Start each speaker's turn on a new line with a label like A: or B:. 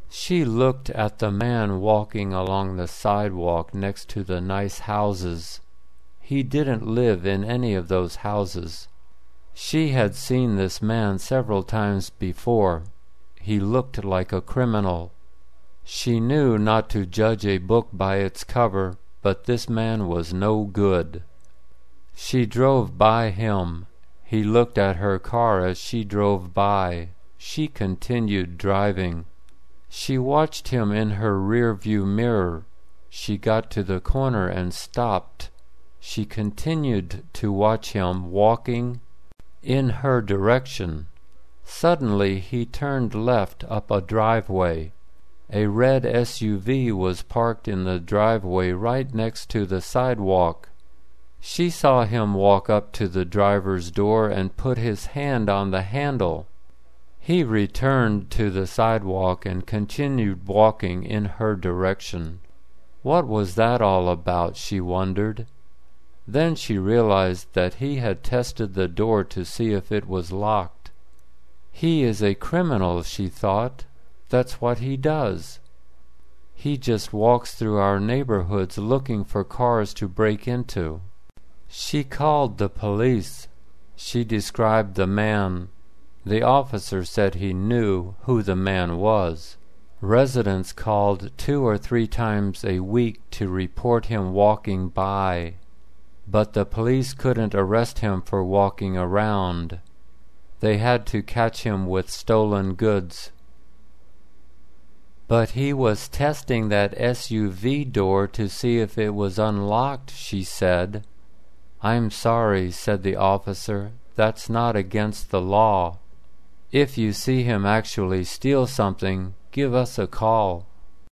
A: She looked at the man walking along the sidewalk next to the nice houses. He didn't live in any of those houses. She had seen this man several times before. He looked like a criminal. She knew not to judge a book by its cover, but this man was no good. She drove by him. He looked at her car as she drove by. She continued driving. She watched him in her rear-view mirror. She got to the corner and stopped. She continued to watch him walking in her direction. Suddenly he turned left up a driveway. A red SUV was parked in the driveway right next to the sidewalk. She saw him walk up to the driver's door and put his hand on the handle. He returned to the sidewalk and continued walking in her direction. What was that all about, she wondered. Then she realized that he had tested the door to see if it was locked. He is a criminal, she thought. That's what he does. He just walks through our neighborhoods looking for cars to break into. She called the police. She described the man. The officer said he knew who the man was. Residents called 2 or 3 times a week to report him walking by, but the police couldn't arrest him for walking around. They had to catch him with stolen goods. But he was testing that SUV door to see if it was unlocked, she said. I'm sorry, said the officer. That's not against the law. If you see him actually steal something, give us a call.